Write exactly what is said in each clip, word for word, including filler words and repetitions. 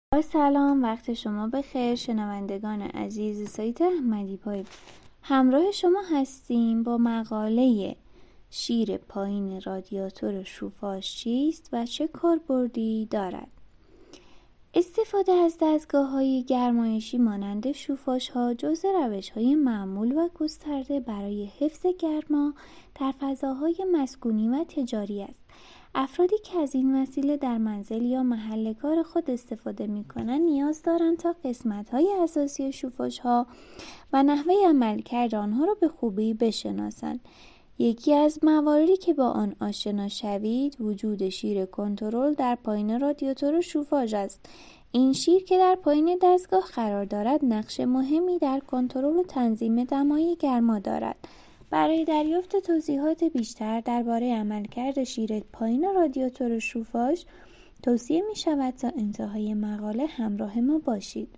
با سلام، وقت شما بخیر شنوندگان عزیز سایت احمدی پای. همراه شما هستیم با مقاله شیر پایین رادیاتور شوفاژ چیست و چه کاربردی دارد. استفاده از دستگاه‌های گرمایشی مانند شوفاژها جزء روش‌های معمول و گسترده برای حفظ گرما در فضاهای مسکونی و تجاری است. افرادی که از این وسیله در منزل یا محل کار خود استفاده می‌کنند نیاز دارند تا قسمت‌های اساسی شوفاژها و نحوه عملکرد آنها را به خوبی بشناسند. یکی از مواردی که با آن آشنا شوید وجود شیر کنترل در پایین رادیاتور شوفاژ است. این شیر که در پایین دستگاه قرار دارد نقش مهمی در کنترل و تنظیم دمای گرما دارد. برای دریافت توضیحات بیشتر درباره عملکرد شیر پایین رادیاتور شوفاژ توصیه می شود تا انتهای مقاله همراه ما باشید.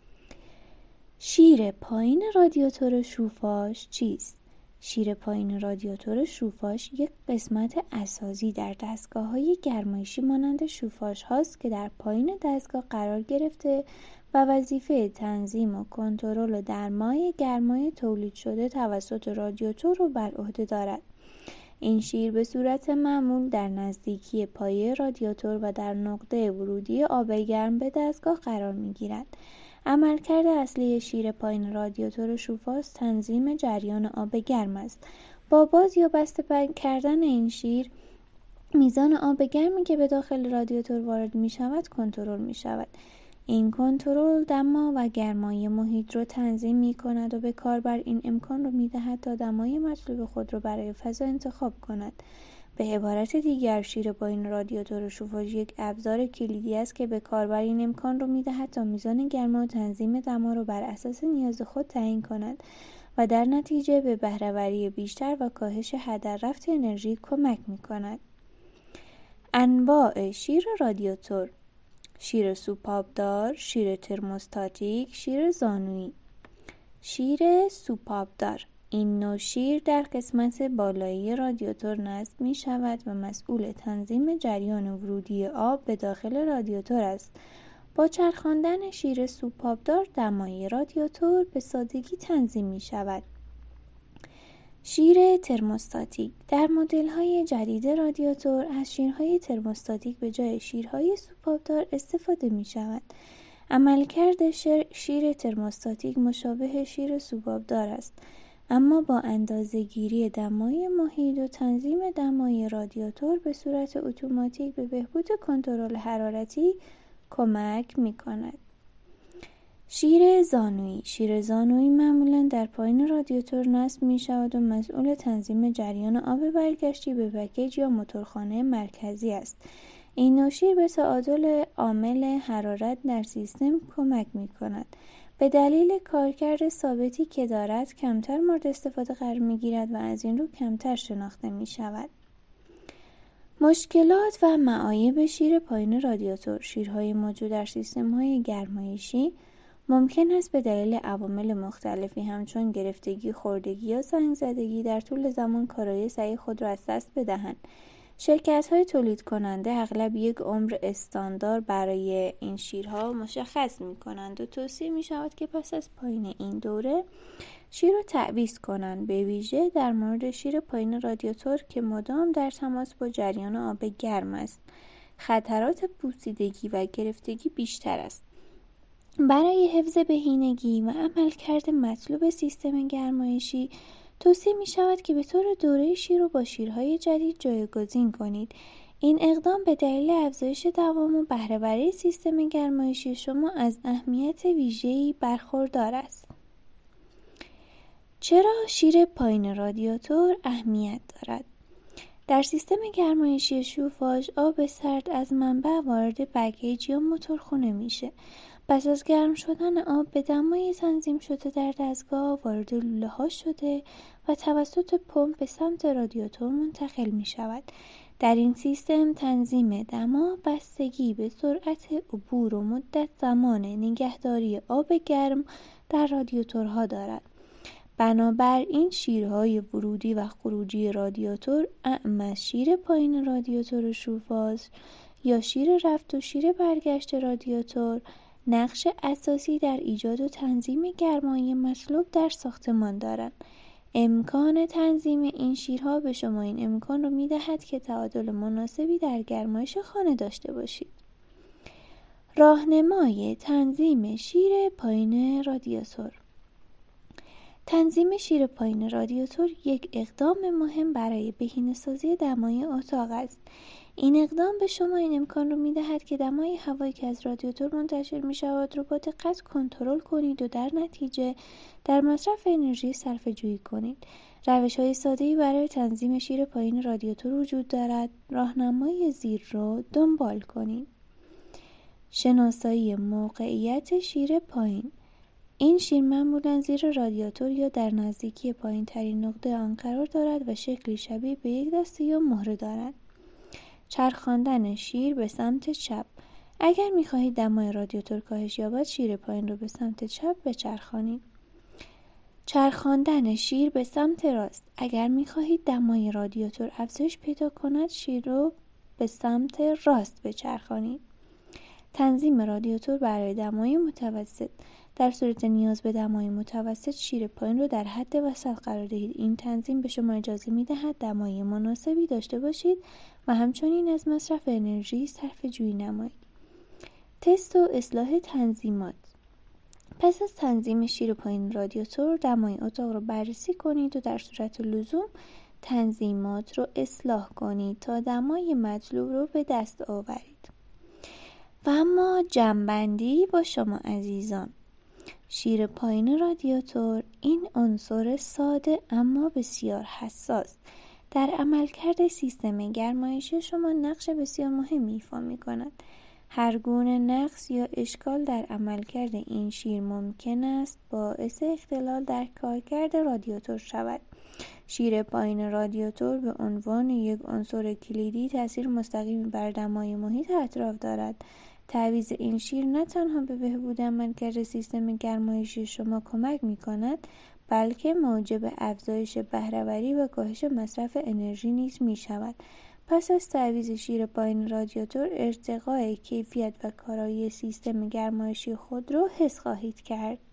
شیر پایین رادیاتور شوفاژ چیست؟ شیر پایین رادیاتور شوفاژ یک قسمت اساسی در دستگاه‌های گرمایشی مانند شوفاژ هاست که در پایین دستگاه قرار گرفته و وظیفه تنظیم و کنترل دمای گرمای تولید شده توسط رادیاتور را بر عهده دارد. این شیر به صورت معمول در نزدیکی پایه رادیاتور و در نقطه ورودی آب گرم به دستگاه قرار می‌گیرد. عملکرد اصلی شیر پایین رادیاتور شوفاژ تنظیم جریان آب گرم است. با باز یا بسته کردن این شیر میزان آب گرمی که به داخل رادیاتور وارد می شود کنترل می شود. این کنترل دما و گرمای محیط را تنظیم می کند و به کاربر این امکان را می دهد تا دمای مطلوب خود را برای فضا انتخاب کند. به عبارت دیگر شیر پایین رادیاتور شوفاژ یک ابزار کلیدی است که به کاربر این امکان را می دهد تا میزان گرما و تنظیم دما را بر اساس نیاز خود تعیین کند و در نتیجه به بهره‌وری بیشتر و کاهش هدر رفت انرژی کمک می کند. انواع شیر رادیاتور: شیر سوپابدار، شیر ترموستاتیک، شیر زانویی. شیر سوپابدار: این نوع شیر در قسمت بالایی رادیاتور نصب می شود و مسئول تنظیم جریان ورودی آب به داخل رادیاتور است. با چرخاندن شیر سوپابدار دمای رادیاتور به سادگی تنظیم می شود. شیر ترموستاتیک: در مدل‌های جدید رادیاتور از شیرهای ترموستاتیک به جای شیرهای سوپابدار استفاده می شود. عملکرد شیر ترموستاتیک مشابه شیر سوپابدار است، اما با اندازه‌گیری دمای محیط و تنظیم دمای رادیاتور به صورت اتوماتیک به بهبود کنترل حرارتی کمک می‌کند. شیر زانویی: شیر زانویی معمولاً در پایین رادیاتور نصب می‌شود و مسئول تنظیم جریان آب برگشتی به پکیج یا موتورخانه مرکزی است. این نوع شیر به تعادل عامل حرارت در سیستم کمک می‌کند. به دلیل کارکرد ثابتی که دارد کمتر مورد استفاده قرار می‌گیرد و از این رو کمتر شناخته می‌شود. مشکلات و معایب شیر پایین رادیاتور: شیرهای موجود در سیستم‌های گرمایشی ممکن است به دلیل عوامل مختلفی همچون گرفتگی، خوردگی یا زنگ‌زدگی در طول زمان کارایی صحیح خود را از دست بدهند. شرکت‌های تولید کننده اغلب یک عمر استاندارد برای این شیرها مشخص می‌کنند و توصیه می‌شود که پس از پایین این دوره شیر را تعویض کنند، به ویژه در مورد شیر پایین رادیاتور که مدام در تماس با جریان آب گرم است. خطرات پوسیدگی و گرفتگی بیشتر است. برای حفظ بهینگی و عملکرد مطلوب سیستم گرمایشی توصیه می شود که به طور دوره شیر رو با شیرهای جدید جایگزین کنید. این اقدام به دلیل افزایش دوام و بهره‌وری سیستم گرمایشی شما از اهمیت ویژه‌ای برخوردار است. چرا شیر پایین رادیاتور اهمیت دارد؟ در سیستم گرمایشی شوفاژ آب سرد از منبع وارد پکیج یا موتورخانه میشه. پس از گرم شدن آب به دمای تنظیم شده در دستگاه وارد لوله ها شده و توسط پمپ به سمت رادیاتور منتقل می شود. در این سیستم تنظیم دما بستگی به سرعت عبور و مدت زمان نگهداری آب گرم در رادیاتورها دارد. بنابراین شیرهای ورودی و خروجی رادیاتور اعم از شیر پایین رادیاتور شوفاژ یا شیر رفت و شیر برگشت رادیاتور نقش اساسی در ایجاد و تنظیم گرمایی مطلوب در ساختمان دارند. امکان تنظیم این شیرها به شما این امکان رو می‌دهد که تعادل مناسبی در گرمایش خانه داشته باشید. راهنمای تنظیم شیر پایین رادیاتور. تنظیم شیر پایین رادیاتور یک اقدام مهم برای بهینه‌سازی دمای اتاق است. این اقدام به شما این امکان رو می‌دهد که دمای هوایی که از رادیاتور منتشر می‌شود رو با دقت کنترل کنید و در نتیجه در مصرف انرژی صرفه‌جویی کنید. روش‌های ساده‌ای برای تنظیم شیر پایین رادیاتور وجود دارد. راهنمای زیر رو دنبال کنید. شناسایی موقعیت شیر پایین. این شیر معمولاً زیر رادیاتور یا در نزدیکی پایین ترین نقطه آن قرار دارد و شکلی شبیه به یک دسته یا مهره دارد. چرخاندن شیر به سمت چپ. اگر می‌خواهید دمای رادیاتور کاهش یابد، شیر پایین را به سمت چپ بچرخانید. چرخاندن شیر به سمت راست. اگر می‌خواهید دمای رادیاتور افزایش پیدا کند، شیر را به سمت راست بچرخانید. تنظیم رادیاتور برای دمای متوسط. در صورت نیاز به دمای متوسط، شیر پایین را در حد وسط قرار دهید. این تنظیم به شما اجازه می‌دهد دمای مناسبی داشته باشید و همچنین از مصرف انرژی صرفه‌جویی نمایید. تست و اصلاح تنظیمات. پس از تنظیم شیر پایین رادیاتور، دمای اتاق را بررسی کنید و در صورت لزوم تنظیمات را اصلاح کنید تا دمای مطلوب را به دست آورید. و اما جمع‌بندی با شما عزیزان. شیر پایین رادیاتور این عنصر ساده اما بسیار حساس در عملکرد سیستم گرمایشی شما نقش بسیار مهمی ایفا می‌کند. هر گونه نقص یا اشکال در عملکرد این شیر ممکن است باعث اختلال در کارکرد رادیاتور شود. شیر پایین رادیاتور به عنوان یک عنصر کلیدی تاثیر مستقیمی بر دمای محیط اطراف دارد. تعویض این شیر نه تنها به بهبود عملکرد سیستم گرمایشی شما کمک می‌کند، بلکه موجب افزایش بهره‌وری و کاهش مصرف انرژی نیز می‌شود. پس از تعویض شیر پایین رادیاتور، ارتقای کیفیت و کارایی سیستم گرمایشی خود را حس خواهید کرد.